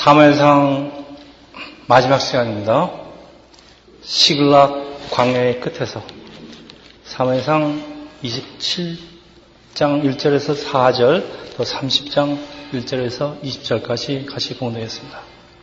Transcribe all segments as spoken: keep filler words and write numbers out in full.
사무엘상 마지막 시간입니다. 시글락 광야의 끝에서 사무엘상 이십칠 장 일 절에서 사 절, 또 삼십 장 일 절에서 이십 절까지 같이 봉독했습니다.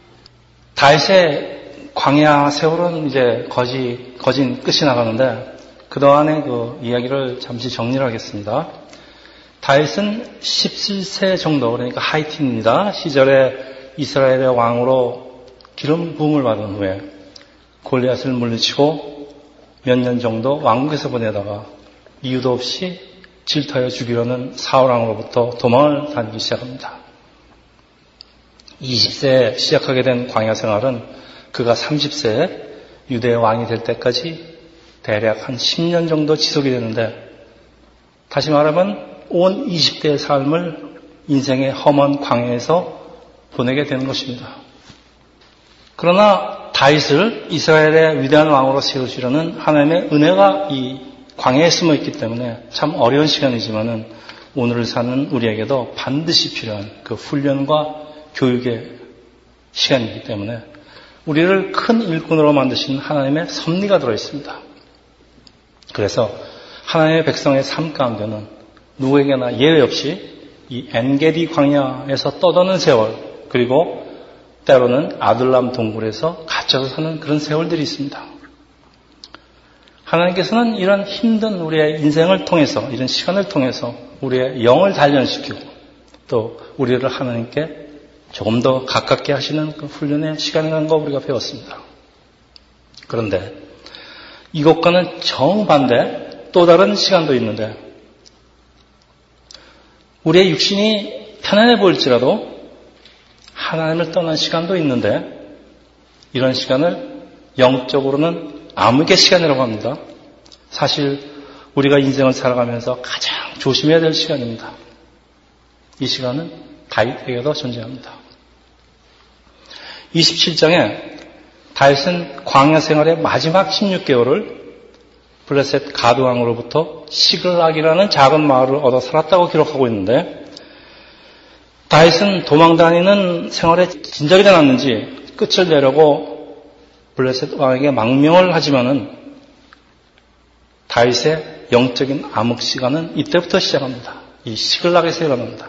다윗의 광야 세월은 이제 거지, 거진 끝이 나가는데 그동안의 그 이야기를 잠시 정리를 하겠습니다. 다윗은 십칠 세 정도, 그러니까 하이틴입니다. 시절에 이스라엘의 왕으로 기름 부음을 받은 후에 골리앗을 물리치고 몇 년 정도 왕국에서 보내다가 이유도 없이 질투하여 죽이려는 사울왕으로부터 도망을 다니기 시작합니다. 이십 세에 시작하게 된 광야 생활은 그가 삼십 세에 유대의 왕이 될 때까지 대략 한 십 년 정도 지속이 되는데, 다시 말하면 온 이십 대의 삶을 인생의 험한 광야에서 보내게 되는 것입니다. 그러나 다윗을 이스라엘의 위대한 왕으로 세우시려는 하나님의 은혜가 이 광야에 숨어 있기 때문에 참 어려운 시간이지만은 오늘을 사는 우리에게도 반드시 필요한 그 훈련과 교육의 시간이기 때문에 우리를 큰 일꾼으로 만드신 하나님의 섭리가 들어있습니다. 그래서 하나님의 백성의 삶 가운데는 누구에게나 예외 없이 이 엔게디 광야에서 떠도는 세월, 그리고 때로는 아둘람 동굴에서 갇혀서 사는 그런 세월들이 있습니다. 하나님께서는 이런 힘든 우리의 인생을 통해서, 이런 시간을 통해서 우리의 영을 단련시키고 또 우리를 하나님께 조금 더 가깝게 하시는 그 훈련의 시간이라는 거 우리가 배웠습니다. 그런데 이것과는 정반대 또 다른 시간도 있는데, 우리의 육신이 편안해 보일지라도 하나님을 떠난 시간도 있는데, 이런 시간을 영적으로는 암흑의 시간이라고 합니다. 사실 우리가 인생을 살아가면서 가장 조심해야 될 시간입니다. 이 시간은 다윗에게도 존재합니다. 이십칠 장에 다윗은 광야 생활의 마지막 십육 개월을 블레셋 가드왕으로부터 시글락이라는 작은 마을을 얻어 살았다고 기록하고 있는데, 다윗은 도망다니는 생활에 진작이 되었는지 끝을 내려고 블레셋 왕에게 망명을 하지만은 다윗의 영적인 암흑 시간은 이때부터 시작합니다. 이 시글락에서 일어납니다.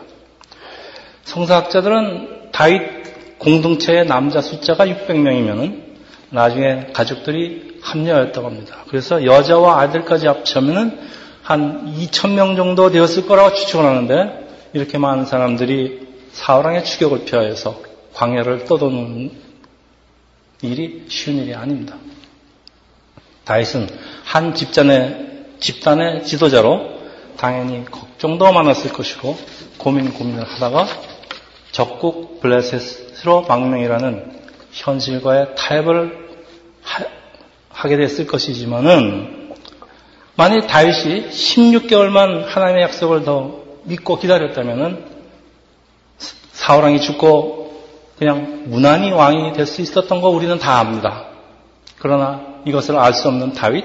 성서학자들은 다윗 공동체의 남자 숫자가 육백 명이면은 나중에 가족들이 합류하였다고 합니다. 그래서 여자와 아들까지 합치면은 한 이천 명 정도 되었을 거라고 추측을 하는데, 이렇게 많은 사람들이 사울왕의 추격을 피하여서 광야를 떠도는 일이 쉬운 일이 아닙니다. 다윗은 한 집단의, 집단의 지도자로 당연히 걱정도 많았을 것이고 고민 고민을 하다가 적국 블레셋으로 망명이라는 현실과의 타협을 하, 하게 됐을 것이지만은, 만일 다윗이 십육 개월만 하나님의 약속을 더 믿고 기다렸다면은 사울왕이 죽고 그냥 무난히 왕이 될 수 있었던 거 우리는 다 압니다. 그러나 이것을 알 수 없는 다윗,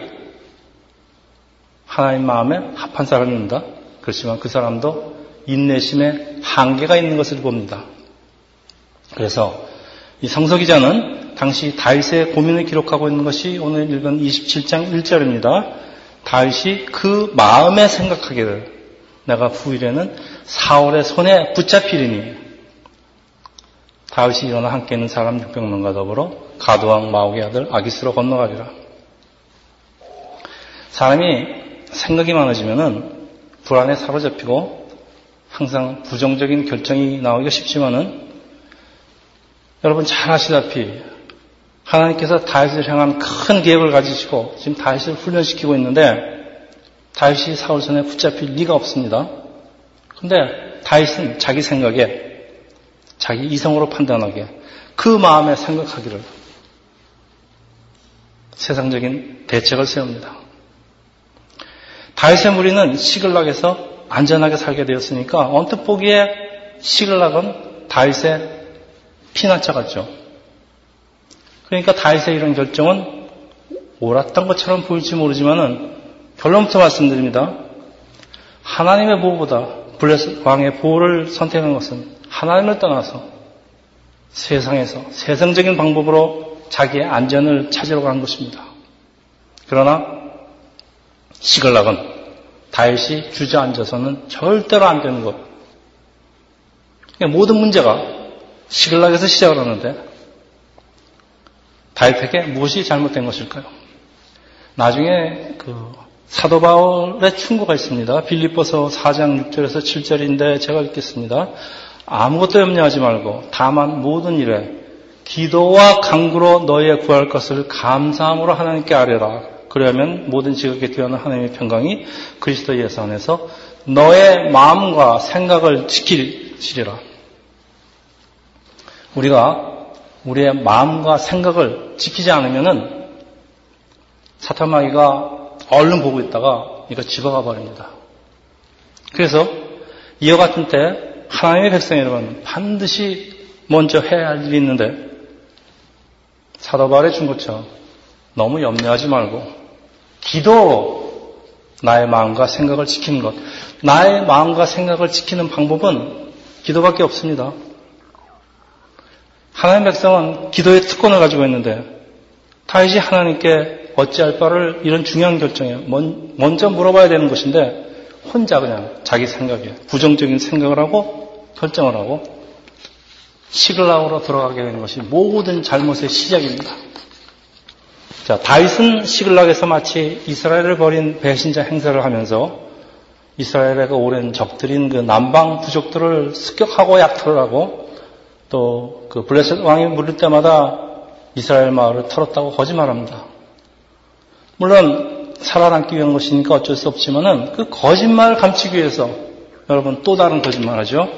하나님 마음에 합한 사람입니다. 그렇지만 그 사람도 인내심에 한계가 있는 것을 봅니다. 그래서 이 성서 기자는 당시 다윗의 고민을 기록하고 있는 것이 오늘 읽은 이십칠 장 일 절입니다. 다윗이 그 마음에 생각하기를 내가 후일에는 사울의 손에 붙잡히리니, 다윗이 일어나 함께 있는 사람 육백 명과 더불어 가드왕 마옥의 아들 아기스로 건너가리라. 사람이 생각이 많아지면은 불안에 사로잡히고 항상 부정적인 결정이 나오기가 쉽지만은, 여러분 잘 아시다시피 하나님께서 다윗을 향한 큰 계획을 가지시고 지금 다윗을 훈련시키고 있는데, 다윗이 사울 손에 붙잡힐 리가 없습니다. 그런데 다윗은 자기 생각에, 자기 이성으로 판단하게, 그 마음에 생각하기를 세상적인 대책을 세웁니다. 다윗의 무리는 시글락에서 안전하게 살게 되었으니까 언뜻 보기에 시글락은 다윗의 피난처 같죠. 그러니까 다윗의 이런 결정은 옳았던 것처럼 보일지 모르지만은 결론부터 말씀드립니다. 하나님의 보호보다 블레셋 왕의 보호를 선택한 것은 하나님을 떠나서 세상에서 세상적인 방법으로 자기의 안전을 찾으러 간 것입니다. 그러나 시글락은 다윗이 주저앉아서는 절대로 안 되는 것. 모든 문제가 시글락에서 시작을 하는데 다윗에게 무엇이 잘못된 것일까요? 나중에 그 사도 바울의 충고가 있습니다. 빌립보서 사 장 육 절에서 칠 절인데 제가 읽겠습니다. 아무것도 염려하지 말고 다만 모든 일에 기도와 간구로 너희의 구할 것을 감사함으로 하나님께 아뢰라. 그러면 모든 지극히 뛰어난 하나님의 평강이 그리스도 예수 안에서 너의 마음과 생각을 지키시리라. 우리가 우리의 마음과 생각을 지키지 않으면은 사탄마귀가 얼른 보고 있다가 이거 집어가 버립니다. 그래서 이와 같은 때 하나님의 백성 여러분 반드시 먼저 해야 할 일이 있는데 사도 바울의 준 것처럼 너무 염려하지 말고 기도로 나의 마음과 생각을 지키는 것. 나의 마음과 생각을 지키는 방법은 기도밖에 없습니다. 하나님의 백성은 기도의 특권을 가지고 있는데 다윗이 하나님께 어찌할 바를 이런 중요한 결정에 먼저 물어봐야 되는 것인데 혼자 그냥 자기 생각에 부정적인 생각을 하고 결정을 하고 시글락으로 들어가게 되는 것이 모든 잘못의 시작입니다. 자, 다윗은 시글락에서 마치 이스라엘을 버린 배신자 행사를 하면서 이스라엘의 그 오랜 적들인 그 남방 부족들을 습격하고 약탈을 하고 또 그 블레셋 왕이 물릴 때마다 이스라엘 마을을 털었다고 거짓말합니다. 물론 살아남기 위한 것이니까 어쩔 수 없지만은 그 거짓말을 감추기 위해서 여러분 또 다른 거짓말하죠.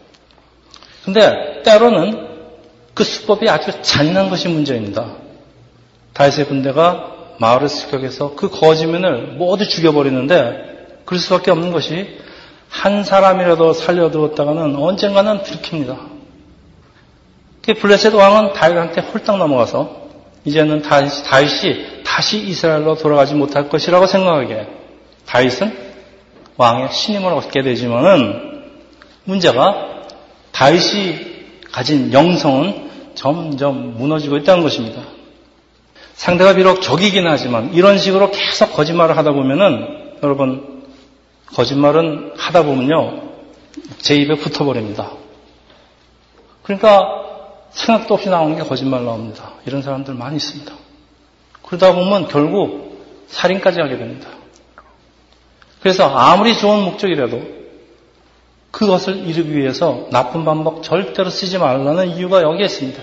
근데 때로는 그 수법이 아주 잔인한 것이 문제입니다. 다윗의 군대가 마을을 습격해서 그 거짓말을 모두 죽여버리는데 그럴 수밖에 없는 것이 한 사람이라도 살려두었다가는 언젠가는 들킵니다. 블레셋 왕은 다윗한테 홀딱 넘어가서 이제는 다윗, 다윗이 다시 이스라엘로 돌아가지 못할 것이라고 생각하기에 다윗은 왕의 신임을 얻게 되지만은 문제가 다윗이 가진 영성은 점점 무너지고 있다는 것입니다. 상대가 비록 적이긴 하지만 이런 식으로 계속 거짓말을 하다 보면은 여러분 거짓말은 하다 보면요 제 입에 붙어버립니다. 그러니까 생각도 없이 나오는 게 거짓말 나옵니다. 이런 사람들 많이 있습니다. 그러다 보면 결국 살인까지 하게 됩니다. 그래서 아무리 좋은 목적이라도 그것을 이루기 위해서 나쁜 방법 절대로 쓰지 말라는 이유가 여기에 있습니다.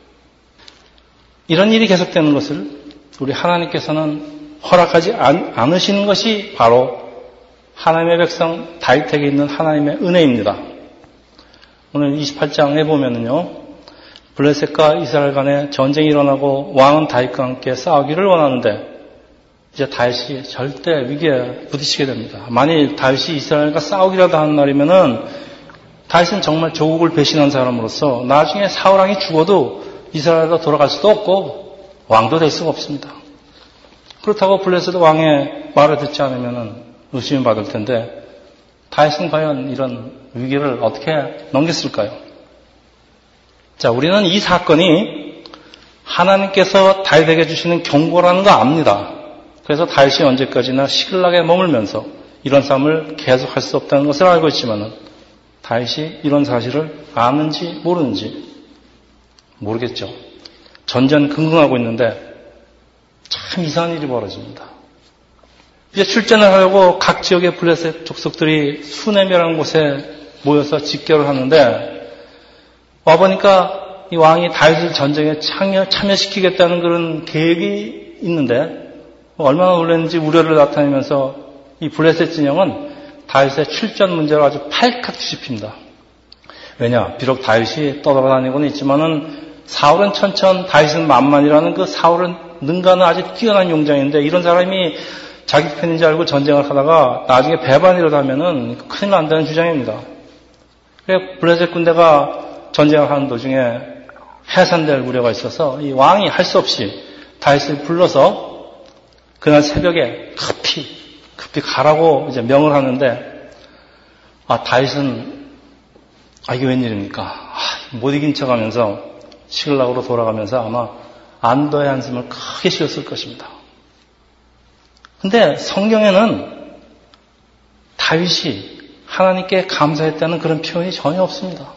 이런 일이 계속되는 것을 우리 하나님께서는 허락하지 않으시는 것이 바로 하나님의 백성 다윗에게 있는 하나님의 은혜입니다. 오늘 이십팔 장에 보면은요. 블레셋과 이스라엘 간에 전쟁이 일어나고 왕은 다윗과 함께 싸우기를 원하는데 이제 다윗이 절대 위기에 부딪히게 됩니다. 만일 다윗이 이스라엘과 싸우기라도 하는 날이면은 다윗은 정말 조국을 배신한 사람으로서 나중에 사울왕이 죽어도 이스라엘로 돌아갈 수도 없고 왕도 될 수가 없습니다. 그렇다고 블레셋 왕의 말을 듣지 않으면은 의심을 받을 텐데 다윗은 과연 이런 위기를 어떻게 넘겼을까요? 자, 우리는 이 사건이 하나님께서 다윗에게 주시는 경고라는 거 압니다. 그래서 다윗이 언제까지나 시글락에 머물면서 이런 싸움을 계속할 수 없다는 것을 알고 있지만은 다윗이 이런 사실을 아는지 모르는지 모르겠죠. 전전긍긍하고 있는데 참 이상한 일이 벌어집니다. 이제 출전을 하려고 각 지역의 블레셋 족속들이 수네메라는 곳에 모여서 집결을 하는데 와보니까 이 왕이 다윗을 전쟁에 참여, 참여시키겠다는 그런 계획이 있는데 얼마나 놀랐는지 우려를 나타내면서 이 블레셋 진영은 다윗의 출전 문제로 아주 팔칵 뒤집힙니다. 왜냐? 비록 다윗이 떠돌아다니고는 있지만은 사울은 천천, 다윗은 만만이라는 그 사울은 능가는 아주 뛰어난 용장인데 이런 사람이 자기 편인 줄 알고 전쟁을 하다가 나중에 배반이라도 하면은 큰일 난다는 주장입니다. 그래서 블레셋 군대가 전쟁을 하는 도중에 해산될 우려가 있어서 이 왕이 할 수 없이 다윗을 불러서 그날 새벽에 급히 급히 가라고 이제 명을 하는데 아 다윗은 아 이게 웬일입니까? 아, 못 이긴 척하면서 시글락으로 돌아가면서 아마 안도의 한숨을 크게 쉬었을 것입니다. 근데 성경에는 다윗이 하나님께 감사했다는 그런 표현이 전혀 없습니다.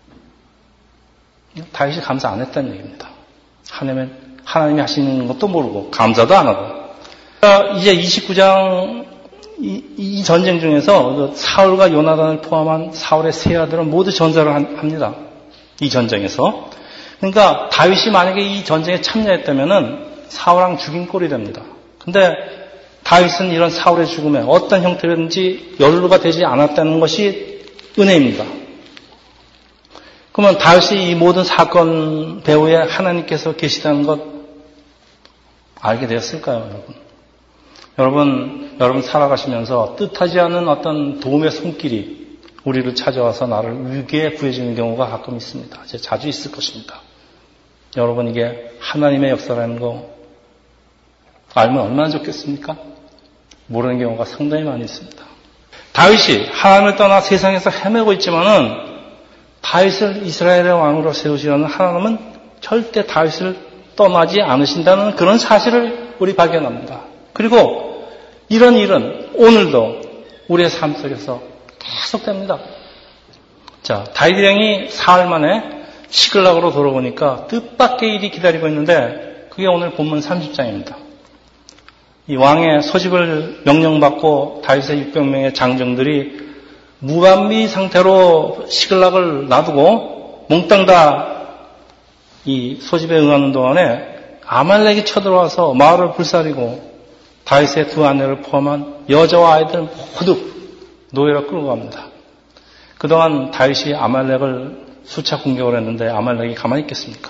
다윗이 감사 안 했다는 얘기입니다. 하나님이, 하나님이 하시는 것도 모르고 감사도 안 하고. 이제 이십구 장 이, 이 전쟁 중에서 사울과 요나단을 포함한 사울의 세 아들은 모두 전사를 합니다. 이 전쟁에서. 그러니까 다윗이 만약에 이 전쟁에 참여했다면은 사울왕 죽인 꼴이 됩니다. 근데 다윗은 이런 사울의 죽음에 어떤 형태든지 연루가 되지 않았다는 것이 은혜입니다. 그러면 다윗이 이 모든 사건 배후에 하나님께서 계시다는 것 알게 되었을까요, 여러분? 여러분, 여러분 살아가시면서 뜻하지 않은 어떤 도움의 손길이 우리를 찾아와서 나를 위기에 구해주는 경우가 가끔 있습니다. 이제 자주 있을 것입니다. 여러분, 이게 하나님의 역사라는 거 알면 얼마나 좋겠습니까? 모르는 경우가 상당히 많이 있습니다. 다윗이 하나님을 떠나 세상에서 헤매고 있지만은 다윗을 이스라엘의 왕으로 세우시려는 하나님은 절대 다윗을 떠나지 않으신다는 그런 사실을 우리 발견합니다. 그리고 이런 일은 오늘도 우리의 삶 속에서 계속됩니다. 자, 다윗 왕이 사흘 만에 시글락으로 돌아오니까 뜻밖의 일이 기다리고 있는데 그게 오늘 본문 삼십 장입니다. 이 왕의 소집을 명령받고 다윗의 육백 명의 장정들이 무방비 상태로 시글락을 놔두고 몽땅 다 이 소집에 응하는 동안에 아말렉이 쳐들어와서 마을을 불사르고 다윗의 두 아내를 포함한 여자와 아이들 모두 노예로 끌고 갑니다. 그동안 다윗이 아말렉을 수차 공격을 했는데 아말렉이 가만히 있겠습니까?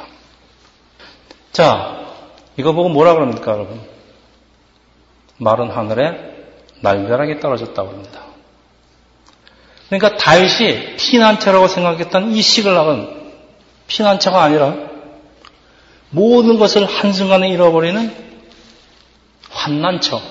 자, 이거 보고 뭐라 그럽니까, 여러분? 마른 하늘에 날벼락이 떨어졌다고 합니다. 그러니까 다윗이 피난처라고 생각했던 이 시글락은 피난처가 아니라 모든 것을 한순간에 잃어버리는 환난처가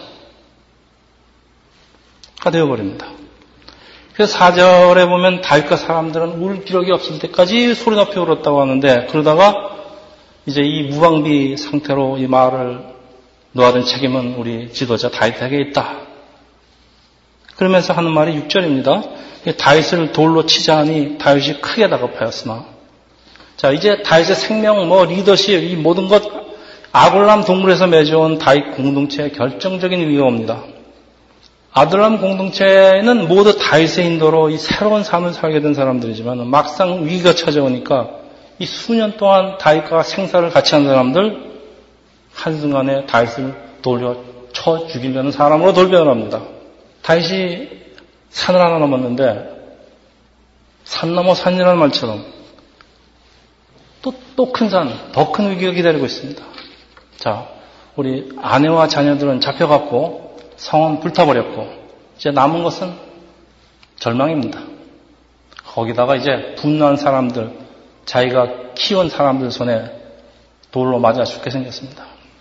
되어버립니다. 그래서 사 절에 보면 다윗과 사람들은 울 기력이 없을 때까지 소리 높이 울었다고 하는데 그러다가 이제 이 무방비 상태로 이 마을을 놓아둔 책임은 우리 지도자 다윗에게 있다. 그러면서 하는 말이 육 절입니다. 다윗을 돌로 치자 하니 다윗이 크게 다급하였으나 자, 이제 다윗의 생명, 뭐 리더십, 이 모든 것 아둘람 동굴에서 맺어온 다윗 공동체의 결정적인 위기가 옵니다. 아둘람 공동체는 모두 다윗의 인도로 이 새로운 삶을 살게 된 사람들이지만 막상 위기가 찾아오니까 이 수년 동안 다윗과 생사를 같이 한 사람들 한순간에 다윗을 돌려 쳐 죽이려는 사람으로 돌변을 합니다. 다윗이 산을 하나 넘었는데 산 넘어 산이라는 말처럼 또, 또 큰 산, 더 큰 위기가 기다리고 있습니다. 자, 우리 아내와 자녀들은 잡혀갔고 성은 불타버렸고 이제 남은 것은 절망입니다. 거기다가 이제 분노한 사람들, 자기가 키운 사람들 손에 돌로 맞아 죽게 생겼습니다.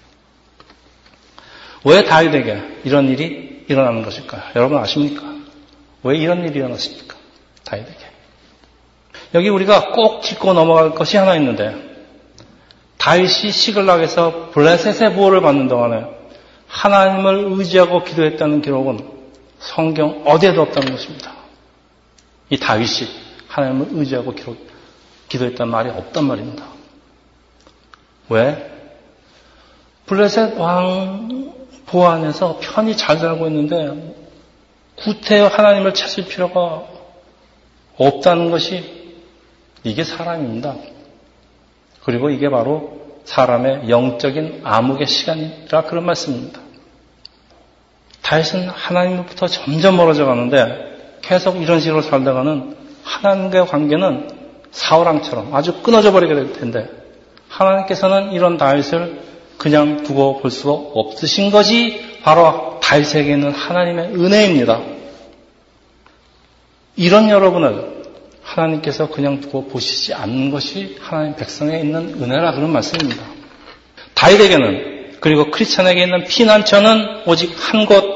왜 다윗에게 이런 일이 일어나는 것일까요? 여러분 아십니까? 왜 이런 일이 일어났습니까? 다윗에게. 여기 우리가 꼭 짚고 넘어갈 것이 하나 있는데 다윗이 시글락에서 블레셋의 보호를 받는 동안에 하나님을 의지하고 기도했다는 기록은 성경 어디에도 없다는 것입니다. 이 다윗이 하나님을 의지하고 기록, 기도했다는 말이 없단 말입니다. 왜? 블레셋 왕 보호 안에서 편히 잘 살고 있는데 구태여 하나님을 찾을 필요가 없다는 것이 이게 사람입니다. 그리고 이게 바로 사람의 영적인 암흑의 시간이라 그런 말씀입니다. 다윗은 하나님으로부터 점점 멀어져 가는데 계속 이런 식으로 살다가는 하나님과의 관계는 사울왕처럼 아주 끊어져 버리게 될 텐데 하나님께서는 이런 다윗을 그냥 두고 볼 수 없으신 것이 바로 다윗에게 있는 하나님의 은혜입니다. 이런 여러분을 하나님께서 그냥 두고 보시지 않는 것이 하나님 백성에 있는 은혜라 그런 말씀입니다. 다윗에게는 그리고 크리스천에게 있는 피난처는 오직 한 곳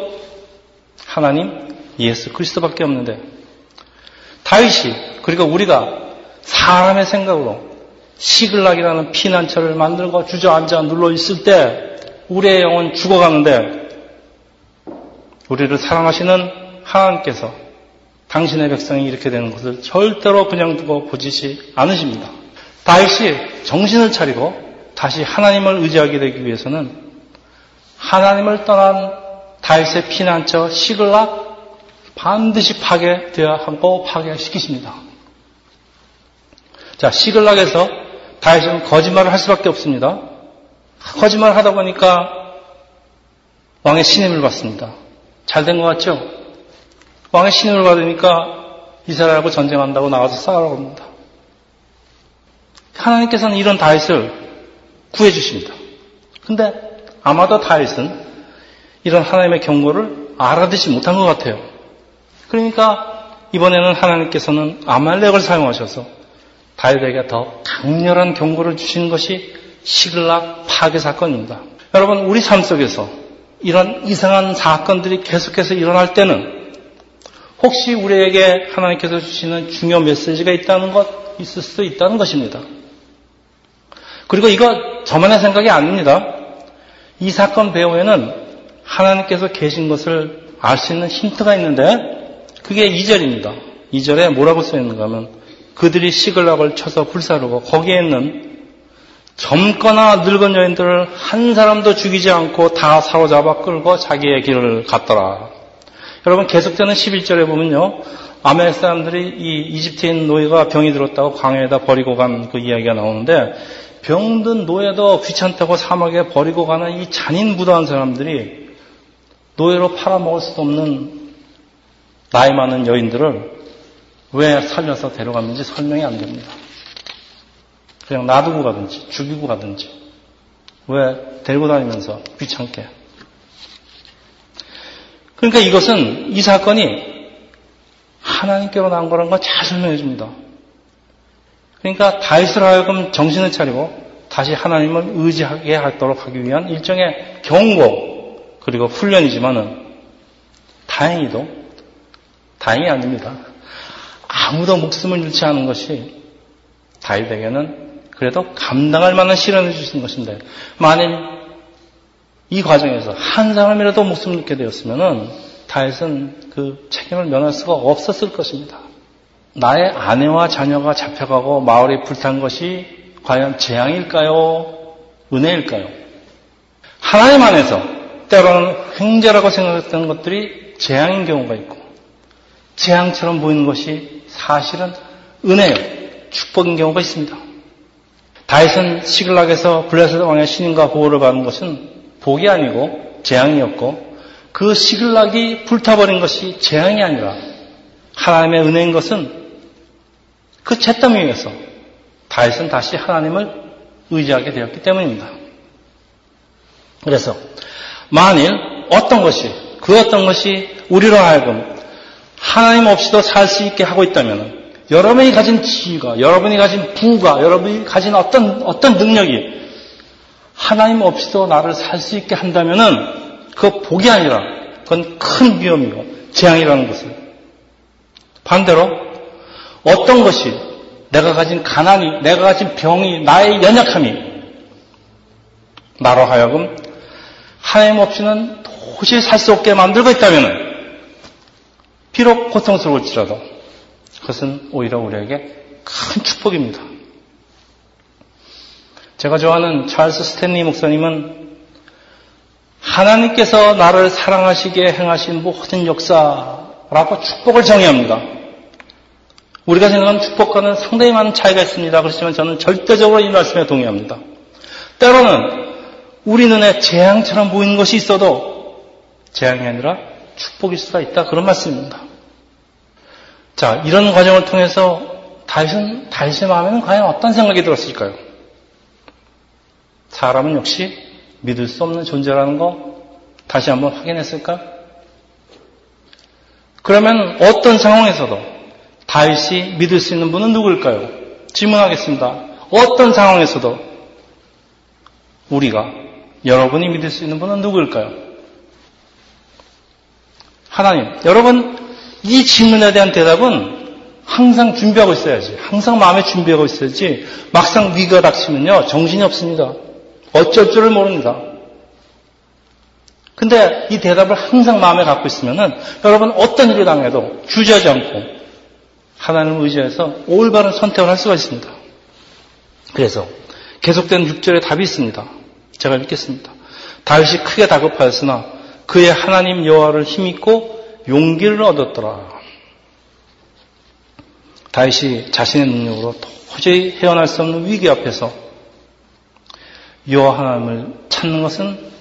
하나님 예수 그리스도밖에 없는데 다윗이 그리고 우리가 사람의 생각으로 시글락이라는 피난처를 만들고 주저앉아 눌러 있을 때 우리의 영은 죽어가는데 우리를 사랑하시는 하나님께서 당신의 백성이 이렇게 되는 것을 절대로 그냥 두고 보시지 않으십니다. 다윗이 정신을 차리고 다시 하나님을 의지하게 되기 위해서는 하나님을 떠난 다윗의 피난처 시글락 반드시 파괴되어야 하고 파괴시키십니다. 자, 시글락에서 다윗은 거짓말을 할 수밖에 없습니다. 거짓말을 하다 보니까 왕의 신임을 받습니다. 잘 된 것 같죠? 왕의 신임을 받으니까 이스라엘하고 전쟁한다고 나와서 싸우라고 합니다. 하나님께서는 이런 다윗을 구해 주십니다. 근데 아마도 다윗은 이런 하나님의 경고를 알아듣지 못한 것 같아요. 그러니까 이번에는 하나님께서는 아말렉을 사용하셔서 다윗에게 더 강렬한 경고를 주시는 것이 시글락 파괴 사건입니다. 여러분, 우리 삶 속에서 이런 이상한 사건들이 계속해서 일어날 때는 혹시 우리에게 하나님께서 주시는 중요 메시지가 있다는 것, 있을 수도 있다는 것입니다. 그리고 이거 저만의 생각이 아닙니다. 이 사건 배후에는 하나님께서 계신 것을 알 수 있는 힌트가 있는데 그게 이 절입니다. 이 절에 뭐라고 써있는가 하면 그들이 시글락을 쳐서 불사르고 거기에 있는 젊거나 늙은 여인들을 한 사람도 죽이지 않고 다 사로잡아 끌고 자기의 길을 갔더라. 여러분, 계속되는 십일 절에 보면요, 아멜렉 사람들이 이 이집트인 노예가 병이 들었다고 광야에다 버리고 간 그 이야기가 나오는데, 병든 노예도 귀찮다고 사막에 버리고 가는 이 잔인 무도한 사람들이 노예로 팔아먹을 수도 없는 나이 많은 여인들을 왜 살려서 데려갔는지 설명이 안 됩니다. 그냥 놔두고 가든지 죽이고 가든지 왜 데리고 다니면서 귀찮게. 그러니까 이것은, 이 사건이 하나님께로 난 거라는 걸 잘 설명해 줍니다. 그러니까 다윗을 하여금 정신을 차리고 다시 하나님을 의지하게 하도록 하기 위한 일종의 경고 그리고 훈련이지만은 다행히도 다행이 아닙니다. 아무도 목숨을 잃지 않은 것이 다윗에게는 그래도 감당할 만한 시련을 주신 것인데, 만일 이 과정에서 한 사람이라도 목숨을 잃게 되었으면은 다윗은 그 책임을 면할 수가 없었을 것입니다. 나의 아내와 자녀가 잡혀가고 마을이 불탄 것이 과연 재앙일까요? 은혜일까요? 하나님 안에서 때로는 횡재라고 생각했던 것들이 재앙인 경우가 있고, 재앙처럼 보이는 것이 사실은 은혜요, 축복인 경우가 있습니다. 다윗은 시글락에서 블레셋 왕의 신임과 보호를 받은 것은 복이 아니고 재앙이었고, 그 시글락이 불타버린 것이 재앙이 아니라 하나님의 은혜인 것은 그 채점 위에서 다윗은 다시 하나님을 의지하게 되었기 때문입니다. 그래서 만일 어떤 것이, 그 어떤 것이 우리로 하여금 하나님 없이도 살 수 있게 하고 있다면, 여러분이 가진 지위가, 여러분이 가진 부가, 여러분이 가진 어떤 어떤 능력이 하나님 없이도 나를 살 수 있게 한다면은 그 복이 아니라 그건 큰 위험이고 재앙이라는 것을. 반대로 어떤 것이, 내가 가진 가난이, 내가 가진 병이, 나의 연약함이 나로 하여금 하나님 없이는 도저히 살 수 없게 만들고 있다면은 비록 고통스러울지라도 그것은 오히려 우리에게 큰 축복입니다. 제가 좋아하는 찰스 스탠리 목사님은 하나님께서 나를 사랑하시게 행하신 모든 역사라고 축복을 정의합니다. 우리가 생각하는 축복과는 상당히 많은 차이가 있습니다. 그렇지만 저는 절대적으로 이 말씀에 동의합니다. 때로는 우리 눈에 재앙처럼 보이는 것이 있어도 재앙이 아니라 축복일 수가 있다, 그런 말씀입니다. 자, 이런 과정을 통해서 다윗은, 다윗의 마음에는 과연 어떤 생각이 들었을까요? 사람은 역시 믿을 수 없는 존재라는 거 다시 한번 확인했을까? 그러면 어떤 상황에서도 다윗이 믿을 수 있는 분은 누구일까요? 질문하겠습니다. 어떤 상황에서도 우리가, 여러분이 믿을 수 있는 분은 누구일까요? 하나님. 여러분, 이 질문에 대한 대답은 항상 준비하고 있어야지. 항상 마음에 준비하고 있어야지. 막상 위기가 닥치면요, 정신이 없습니다. 어쩔 줄을 모릅니다. 근데 이 대답을 항상 마음에 갖고 있으면은 여러분 어떤 일이 당해도 주저하지 않고 하나님을 의지해서 올바른 선택을 할 수가 있습니다. 그래서 계속된 육 절에 답이 있습니다. 제가 읽겠습니다. 다윗이 크게 다급하였으나 그의 하나님 여호와를 힘입고 용기를 얻었더라. 다윗이 자신의 능력으로 도저히 헤어날 수 없는 위기 앞에서 여호와 하나님을 찾는 것은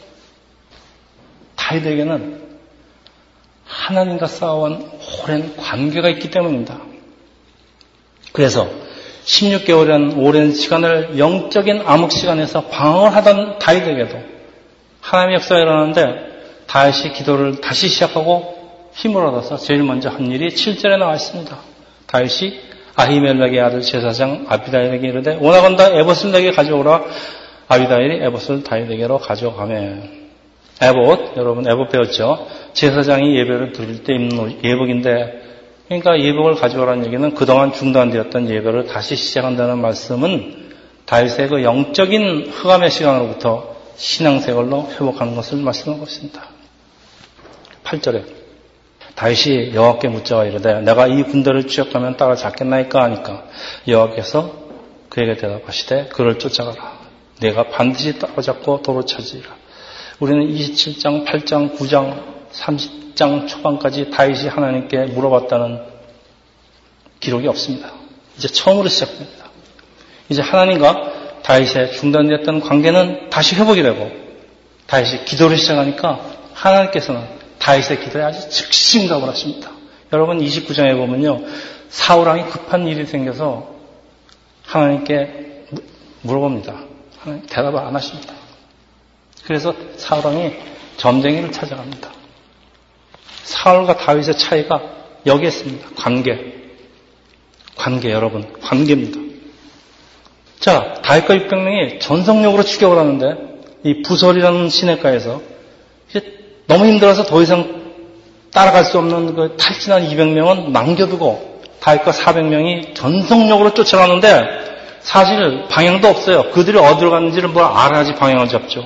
다윗에게는 하나님과 쌓아온 오랜 관계가 있기 때문입니다. 그래서 십육 개월이라는 오랜 시간을 영적인 암흑 시간에서 방황을 하던 다윗에게도 하나님의 역사가 일어나는데 다윗이 기도를 다시 시작하고 힘을 얻어서 제일 먼저 한 일이 칠 절에 나와 있습니다. 다윗이 아히멜렉의 아들 제사장 아비다일에게 이르되 원하건대 에봇을 내게 가져오라. 아비다일이 에봇을 다윗에게로 가져가매. 에봇, 여러분 에봇 배웠죠? 제사장이 예배를 드릴 때 입는 예복인데, 그러니까 예복을 가져오라는 얘기는 그동안 중단되었던 예배를 다시 시작한다는 말씀은 다윗의 그 영적인 흑암의 시간으로부터 신앙생활로 회복하는 것을 말씀하고 있습니다. 팔 절에 다윗이 여호와께 묻자와 이르되 내가 이 군대를 추격하면 따라잡겠나이까 하니까 여호와께서 그에게 대답하시되 그를 쫓아가라. 내가 반드시 따라잡고 도로 차지리라. 우리는 이십칠 장, 팔 장, 구 장, 삼십 장 초반까지 다윗이 하나님께 물어봤다는 기록이 없습니다. 이제 처음으로 시작됩니다. 이제 하나님과 다윗의 중단되었던 관계는 다시 회복이 되고 다윗이 기도를 시작하니까 하나님께서는 다윗의 기도에 아주 즉시 응답을 하십니다. 여러분 이십구 장에 보면요. 사울왕이 급한 일이 생겨서 하나님께 물어봅니다. 하나님 대답을 안 하십니다. 그래서 사울왕이 점쟁이를 찾아갑니다. 사울과 다윗의 차이가 여기에 있습니다. 관계. 관계 여러분. 관계입니다. 자, 다윗과 육백 명이 전속력으로 추격을 하는데 이 부설이라는 시내가에서 이제 너무 힘들어서 더 이상 따라갈 수 없는 그 탈진한 이백 명은 남겨두고 다윗과 사백 명이 전속력으로 쫓아가는데 사실 방향도 없어요. 그들이 어디로 갔는지를 뭘 알아야지 방향을 잡죠.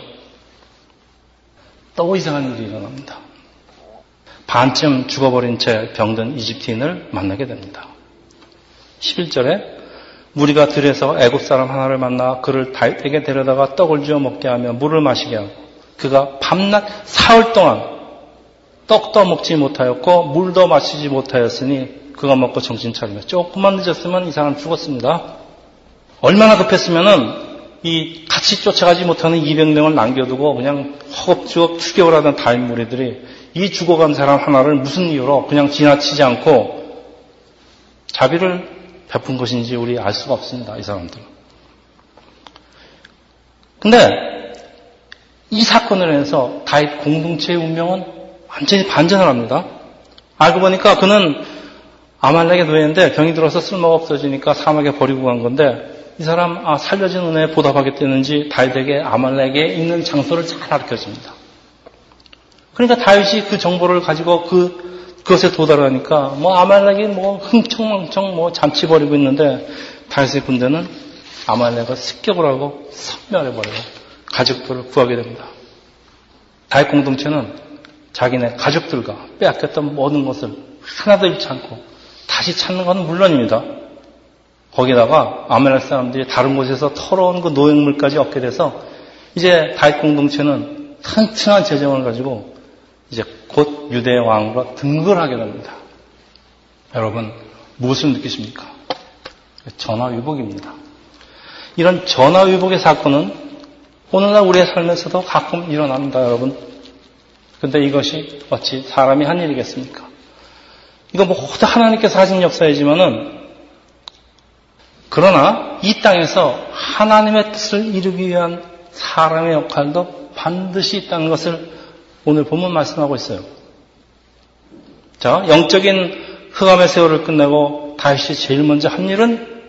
또 이상한 일이 일어납니다. 반쯤 죽어버린 채 병든 이집트인을 만나게 됩니다. 십일 절에 무리가 들에서 애굽 사람 하나를 만나 그를 다윗에게 데려다가 떡을 주어 먹게 하며 물을 마시게 하고 그가 밤낮 사흘 동안 떡도 먹지 못하였고 물도 마시지 못하였으니 그가 먹고 정신 차리며 조금만 늦었으면 이 사람 죽었습니다. 얼마나 급했으면은 이 같이 쫓아가지 못하는 이백 명을 남겨두고 그냥 허겁지겁 추격을 하던 다윗 무리들이 이 죽어간 사람 하나를 무슨 이유로 그냥 지나치지 않고 자비를 베푼 것인지 우리 알 수가 없습니다. 이 사람들은. 근데 이 사건을 인해서 다윗 공동체의 운명은 완전히 반전을 합니다. 알고 보니까 그는 아말렉의 노예인데 병이 들어서 쓸모가 없어지니까 사막에 버리고 간 건데 이 사람 아, 살려진 은혜에 보답하겠다는지 다윗에게 아말렉에 있는 장소를 잘 가르쳐줍니다. 그러니까 다윗이 그 정보를 가지고 그, 그것에 도달하니까 뭐 아말렉이 뭐 흥청망청 뭐 잠치 버리고 있는데 다윗의 군대는 아말렉을 습격을 하고 섬멸해버리고 가족들을 구하게 됩니다. 다윗 공동체는 자기네 가족들과 빼앗겼던 모든 것을 하나도 잃지 않고 다시 찾는 건 물론입니다. 거기다가 아말렉 사람들이 다른 곳에서 털어온 그 노획물까지 얻게 돼서 이제 다윗 공동체는 튼튼한 재정을 가지고 이제 곧 유대의 왕으로 등극을 하게 됩니다. 여러분 무엇을 느끼십니까? 전화위복입니다. 이런 전화위복의 사건은 오늘날 우리의 삶에서도 가끔 일어납니다, 여러분. 근데 이것이 어찌 사람이 한 일이겠습니까? 이거 모두 하나님께서 하신 역사이지만은 그러나 이 땅에서 하나님의 뜻을 이루기 위한 사람의 역할도 반드시 있다는 것을 오늘 본문 말씀하고 있어요. 자, 영적인 흑암의 세월을 끝내고 다윗이 제일 먼저 한 일은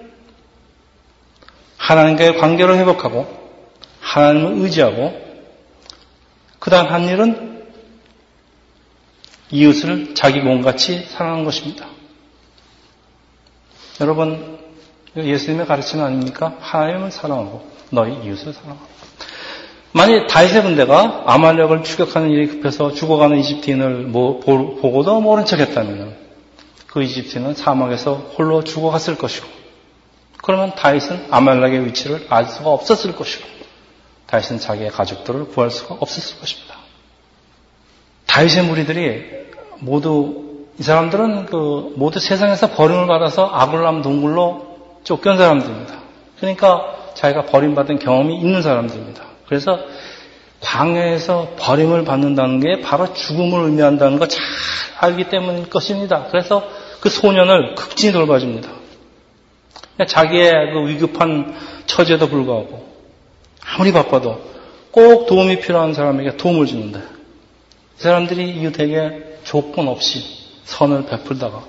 하나님과의 관계를 회복하고 하나님을 의지하고 그 다음 한 일은 이웃을 자기 몸같이 사랑하는 것입니다. 여러분, 예수님의 가르침 아닙니까? 하나님을 사랑하고 너희 이웃을 사랑하고. 만약 다윗의 군대가 아말렉을 추격하는 일이 급해서 죽어가는 이집트인을 뭐, 보고도 모른 척했다면 그 이집트인은 사막에서 홀로 죽어갔을 것이고, 그러면 다윗은 아말렉의 위치를 알 수가 없었을 것이고, 다윗은 자기의 가족들을 구할 수가 없었을 것입니다. 다윗의 무리들이 모두, 이 사람들은 그 모두 세상에서 버림을 받아서 아둘람 동굴로 쫓겨온 사람들입니다. 그러니까 자기가 버림받은 경험이 있는 사람들입니다. 그래서 광야에서 버림을 받는다는 게 바로 죽음을 의미한다는 거 잘 알기 때문일 것입니다. 그래서 그 소년을 극진히 돌봐줍니다. 자기의 그 위급한 처지에도 불구하고 아무리 바빠도 꼭 도움이 필요한 사람에게 도움을 주는데, 이 사람들이 이웃에게 조건 없이 선을 베풀다가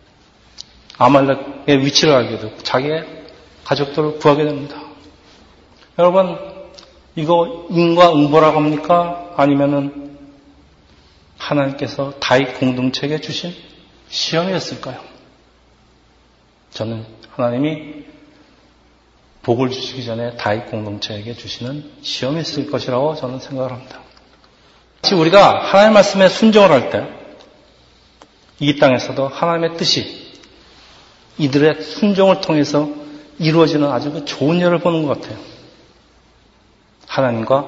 아말렉의 위치를 알게 되고 자기의 가족들을 구하게 됩니다. 여러분, 이거 인과응보라고 합니까? 아니면은 하나님께서 다윗 공동체에게 주신 시험이었을까요? 저는 하나님이 복을 주시기 전에 다윗 공동체에게 주시는 시험이었을 것이라고 저는 생각을 합니다. 우리가 하나님의 말씀에 순종을 할 때 이 땅에서도 하나님의 뜻이 이들의 순종을 통해서 이루어지는 아주 그 좋은 예를 보는 것 같아요. 하나님과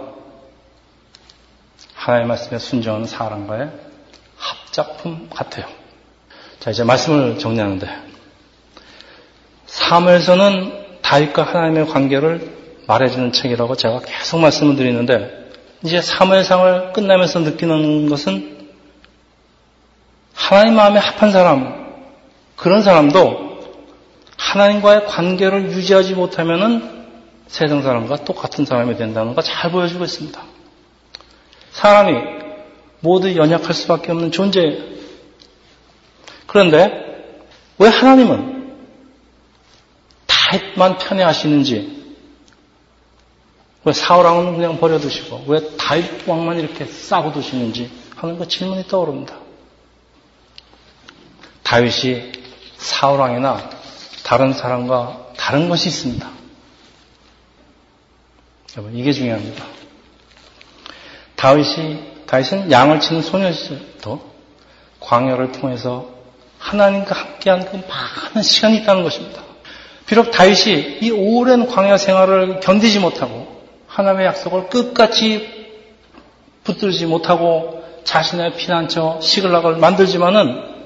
하나님의 말씀에 순종하는 사람과의 합작품 같아요. 자, 이제 말씀을 정리하는데, 사무엘서는 다윗과 하나님의 관계를 말해주는 책이라고 제가 계속 말씀을 드리는데, 이제 사무엘상을 끝나면서 느끼는 것은 하나님 마음에 합한 사람, 그런 사람도 하나님과의 관계를 유지하지 못하면은 세상 사람과 똑같은 사람이 된다는 거 잘 보여주고 있습니다. 사람이 모두 연약할 수밖에 없는 존재예요. 그런데 왜 하나님은 다윗만 편애하시는지, 왜 사울왕은 그냥 버려두시고 왜 다윗 왕만 이렇게 싸고 두시는지 하는 그 질문이 떠오릅니다. 다윗이 사울왕이나 다른 사람과 다른 것이 있습니다. 여러분, 이게 중요합니다. 다윗이, 다윗은 양을 치는 소년시절도 광야를 통해서 하나님과 함께한 그 많은 시간이 있다는 것입니다. 비록 다윗이 이 오랜 광야 생활을 견디지 못하고 하나님의 약속을 끝까지 붙들지 못하고 자신의 피난처 시글락을 만들지만은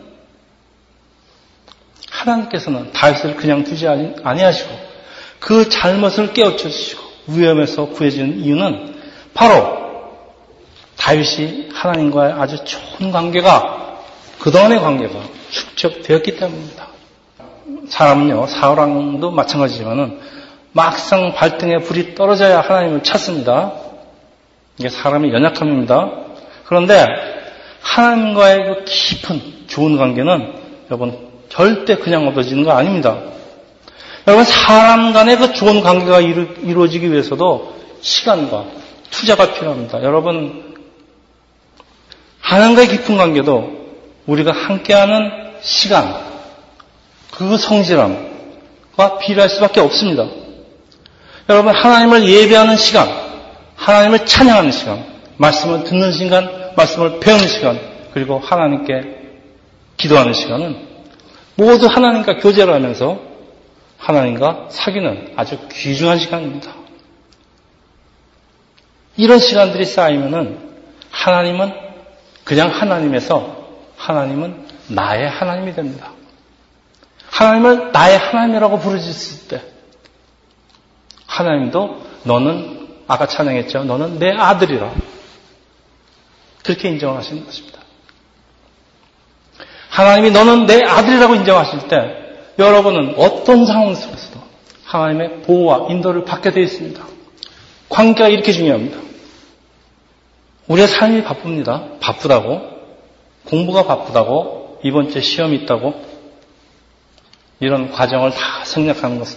하나님께서는 다윗을 그냥 두지 아니하시고 그 잘못을 깨우쳐 주시고 위험에서 구해주는 이유는 바로 다윗이 하나님과의 아주 좋은 관계가, 그동안의 관계가 축적되었기 때문입니다. 사람은요, 사울왕도 마찬가지지만은 막상 발등에 불이 떨어져야 하나님을 찾습니다. 이게 사람의 연약함입니다. 그런데 하나님과의 그 깊은 좋은 관계는 여러분 절대 그냥 얻어지는 거 아닙니다. 여러분, 사람 간의 그 좋은 관계가 이루, 이루어지기 위해서도 시간과 투자가 필요합니다. 여러분, 하나님과의 깊은 관계도 우리가 함께하는 시간, 그 성실함과 필요할 수밖에 없습니다. 여러분, 하나님을 예배하는 시간, 하나님을 찬양하는 시간, 말씀을 듣는 시간, 말씀을 배우는 시간, 그리고 하나님께 기도하는 시간은 모두 하나님과 교제를 하면서 하나님과 사귀는 아주 귀중한 시간입니다. 이런 시간들이 쌓이면은 하나님은 그냥 하나님에서 하나님은 나의 하나님이 됩니다. 하나님을 나의 하나님이라고 부르셨을 때 하나님도 너는, 아까 찬양했죠, 너는 내 아들이라, 그렇게 인정하시는 것입니다. 하나님이 너는 내 아들이라고 인정하실 때 여러분은 어떤 상황 속에서도 하나님의 보호와 인도를 받게 되어 있습니다. 관계가 이렇게 중요합니다. 우리의 삶이 바쁩니다. 바쁘다고, 공부가 바쁘다고, 이번 주에 시험이 있다고, 이런 과정을 다 생략하는 것은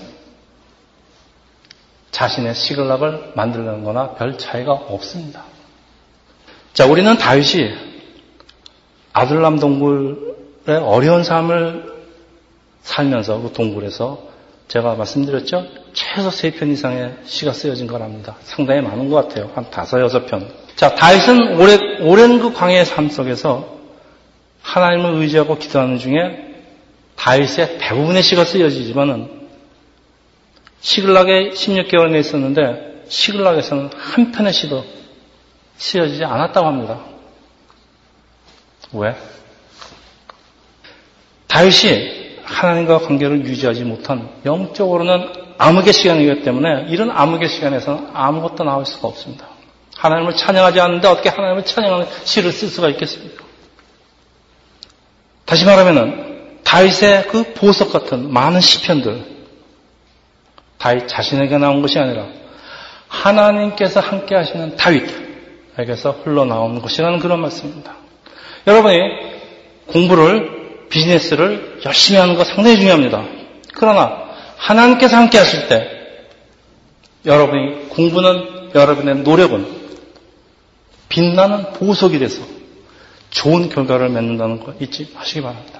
자신의 시글락을 만들려는 거나 별 차이가 없습니다. 자, 우리는 다윗이 아둘람 동굴의 어려운 삶을 살면서 그 동굴에서 제가 말씀드렸죠? 최소 세 편 이상의 시가 쓰여진 거랍니다. 상당히 많은 것 같아요. 한 다섯, 여섯 편. 자, 다윗은 오래, 오랜 그 광야의 삶 속에서 하나님을 의지하고 기도하는 중에 다윗의 대부분의 시가 쓰여지지만은 시글락에 십육 개월 내에 있었는데 시글락에서는 한 편의 시도 쓰여지지 않았다고 합니다. 왜? 다윗이 하나님과 관계를 유지하지 못한 영적으로는 암흑의 시간이기 때문에 이런 암흑의 시간에서는 아무것도 나올 수가 없습니다. 하나님을 찬양하지 않는데 어떻게 하나님을 찬양하는 시를 쓸 수가 있겠습니까? 다시 말하면은 다윗의 그 보석 같은 많은 시편들, 다윗 자신에게 나온 것이 아니라 하나님께서 함께 하시는 다윗에게서 흘러나오는 것이라는 그런 말씀입니다. 여러분이 공부를 비즈니스를 열심히 하는 거 상당히 중요합니다. 그러나 하나님께서 함께 하실 때 여러분이 공부는 여러분의 노력은 빛나는 보석이 돼서 좋은 결과를 맺는다는 거 잊지 마시기 바랍니다.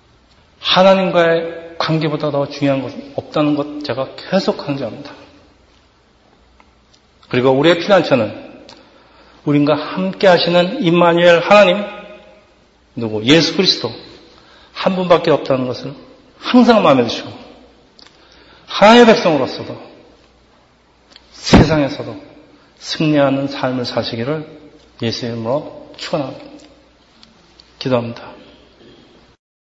하나님과의 관계보다 더 중요한 것은 없다는 것 제가 계속 강조합니다. 그리고 우리의 피난처는 우리가 함께 하시는 임마누엘 하나님, 누구? 예수 그리스도 한 분밖에 없다는 것을 항상 마음에 두시고 하나님의 백성으로서도 세상에서도 승리하는 삶을 사시기를 예수의 이름으로 축원합니다. 기도합니다.